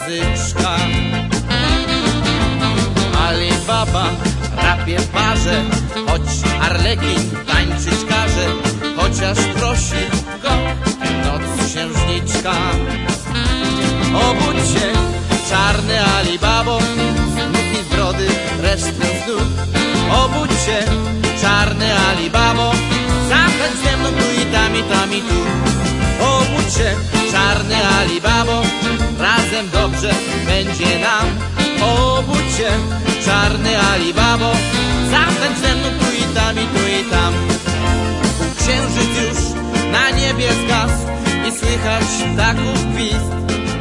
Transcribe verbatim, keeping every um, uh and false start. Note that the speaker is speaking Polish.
muzyczka. Alibaba rapie parze, choć Arlekin tańczyć każe, chociaż prosi go noc księżniczka. Obudź się, czarny Alibabo, znów i brody, resztę znów. Obudź się, czarny Alibabo, zapędź ze mną tu i tam i tam i tu. Obudź się, czarny Alibabo, razem dobrze będzie nam. Obudź się, czarny Alibabo, zapędź ze mną tu i tam i tu i tam. Księżyc już na niebie zgasł i słychać ptaków gwizd.